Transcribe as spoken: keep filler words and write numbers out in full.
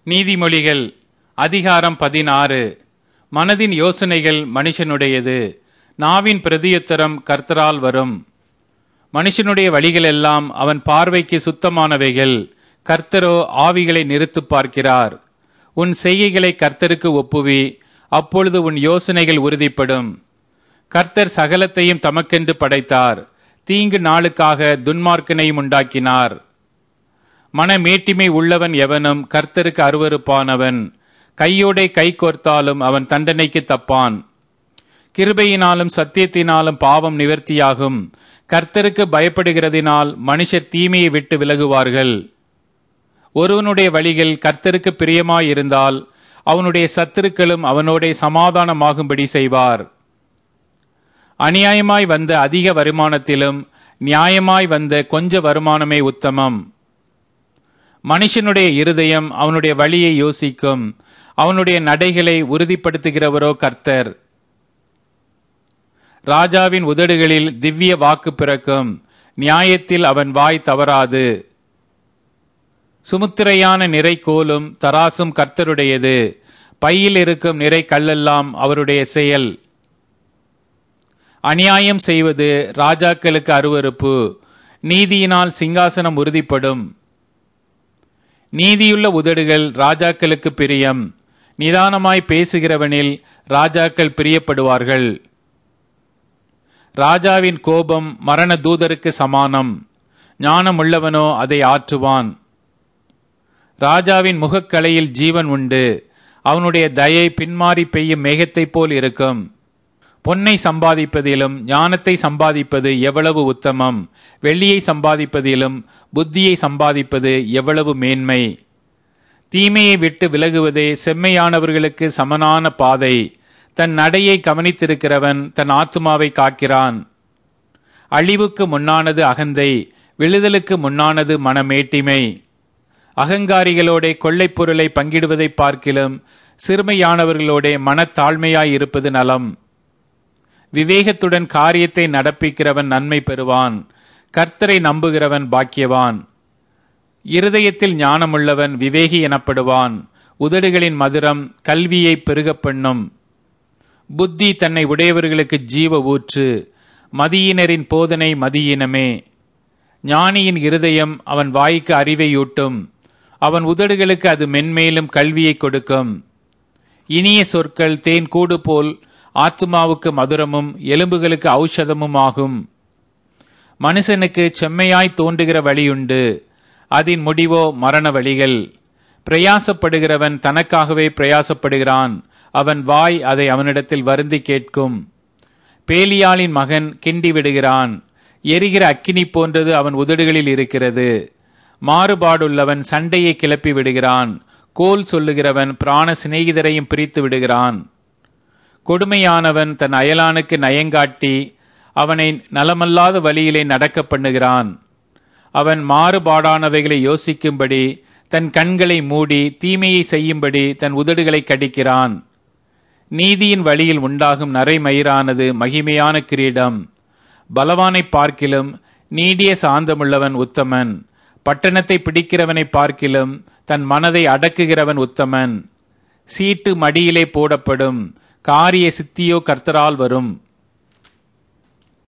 நீதிமொழிகள் அதிகாரம் பதினாறு. மனதின் யோசனைகள் மனுஷனுடையது, நாவின் பிரதியுத்தரம் கர்த்தரால் வரும். மனுஷனுடைய வழிகளெல்லாம் அவன் பார்வைக்கு சுத்தமானவைகள், கர்த்தரோ ஆவிகளை நிறுத்துப் பார்க்கிறார். உன் செய்கைகளை கர்த்தருக்கு ஒப்புவி, அப்பொழுது உன் யோசனைகள் உறுதிப்படும். கர்த்தர் சகலத்தையும் தமக்கென்று படைத்தார், தீங்கு நாளுக்காக துன்மார்க்கனையும் உண்டாக்கினார். மனமேட்டிமை உள்ளவன் எவனும் கர்த்தருக்கு அருவருப்பானவன், கையோடே கை கோர்த்தாலும் அவன் தண்டனைக்கு தப்பான். கிருபையினாலும் சத்தியத்தினாலும் பாவம் நிவர்த்தியாகும், கர்த்தருக்கு பயப்படுகிறதினால் மனுஷர் தீமையை விட்டு விலகுவார்கள். ஒருவனுடைய வழிகள் கர்த்தருக்கு பிரியமாயிருந்தால் அவனுடைய சத்துருக்களும் அவனோட சமாதானமாகும்படி செய்வார். அநியாயமாய் வந்த அதிக வருமானத்திலும் நியாயமாய் வந்த கொஞ்ச வருமானமே உத்தமம். மனுஷனுடைய இருதயம் அவனுடைய வழியை யோசிக்கும், அவனுடைய நடைகளை உறுதிப்படுத்துகிறவரோ கர்த்தர். ராஜாவின் உதடுகளில் திவ்ய வாக்கு பிறக்கும், நியாயத்தில் அவன் வாய் தவறாது. சுமுத்திரையான நிறை கோலும் தராசும் கர்த்தருடையது, பையில் இருக்கும் நிறை கல்லெல்லாம் அவருடைய செயல். அநியாயம் செய்வது ராஜாக்களுக்கு அருவருப்பு, நீதியினால் சிங்காசனம் உறுதிப்படும். நீதியுள்ள உதடுகள் ராஜாக்களுக்கு பிரியம், நிதானமாய் பேசுகிறவனில் ராஜாக்கள் பிரியப்படுவார்கள். ராஜாவின் கோபம் மரண தூதருக்கு சமானம், ஞானமுள்ளவனோ அதை ஆற்றுவான். ராஜாவின் முகக்கலையில் ஜீவன் உண்டு, அவனுடைய தயை பின்மாறி பெய்யும் மேகத்தைப் போல் இருக்கும். பொன்னை சம்பாதிப்பதிலும் ஞானத்தை சம்பாதிப்பது எவ்வளவு உத்தமம், வெள்ளியை சம்பாதிப்பதிலும் புத்தியை சம்பாதிப்பது எவ்வளவு மேன்மை. தீமையை விட்டு விலகுவதே செம்மையானவர்களுக்கு சமனான பாதை, தன் நடையை கவனித்திருக்கிறவன் தன் ஆத்துமாவை காக்கிறான். அழிவுக்கு முன்னானது அகந்தை, விழுதலுக்கு முன்னானது மனமேட்டிமை. அகங்காரிகளோட கொள்ளைப் பொருளை பங்கிடுவதை பார்க்கிலும் சிறுமையானவர்களோட மனத்தாழ்மையாயிருப்பது நலம். விவேகத்துடன் காரியத்தை நடப்பிக்கிறவன் நன்மை பெறுவான், கர்த்தரை நம்புகிறவன் பாக்கியவான். இருதயத்தில் ஞானமுள்ளவன் விவேகி எனப்படுவான், உதடுகளின் மதுரம் கல்வியை பெருகப் பண்ணும். புத்தி தன்னை உடையவர்களுக்கு ஜீவ ஊற்று, மதியினரின் போதனை மதியினமே. ஞானியின் இருதயம் அவன் வாய்க்கு அறிவையூட்டும், அவன் உதடுகளுக்கு அது மென்மேலும் கல்வியை கொடுக்கும். இனிய சொற்கள் தேன் கூடு போல் ஆத்துமாவுக்கு மதுரமும் எலும்புகளுக்கு ஔஷதமும் ஆகும். மனுஷனுக்கு செம்மையாய் தோன்றுகிற வழியுண்டு, அதன் முடிவோ மரண வழிகள். பிரயாசப்படுகிறவன் தனக்காகவே பிரயாசப்படுகிறான், அவன் வாய் அதை அவனிடத்தில் வருந்தி கேட்கும். பேலியாளின் மகன் கிண்டி விடுகிறான், எரிகிற அக்கினி போன்றது அவன் உதடுகளில் இருக்கிறது. மாறுபாடுள்ளவன் சண்டையை கிளப்பி விடுகிறான், கோல் சொல்லுகிறவன் பிராண சிநேகிதரையும் பிரித்து விடுகிறான். கொடுமையானவன் தன் அயலானுக்கு நயங்காட்டி அவனை நலமல்லாத வழியிலே நடக்க பண்ணுகிறான். அவன் மாறுபாடானவைகளை யோசிக்கும்படி தன் கண்களை மூடி தீமையை செய்யும்படி தன் உதடுகளை கடிக்கிறான். நீதியின் வழியில் உண்டாகும் நரைமயிரானது மகிமையான கிரீடம். பலவானை பார்க்கிலும் நீடிய சாந்தமுள்ளவன் உத்தமன், பட்டணத்தை பிடிக்கிறவனை பார்க்கிலும் தன் மனதை அடக்குகிறவன் உத்தமன். சீட்டு மடியிலே போடப்படும், காரிய சித்தியோ கர்த்தரால் வரும்.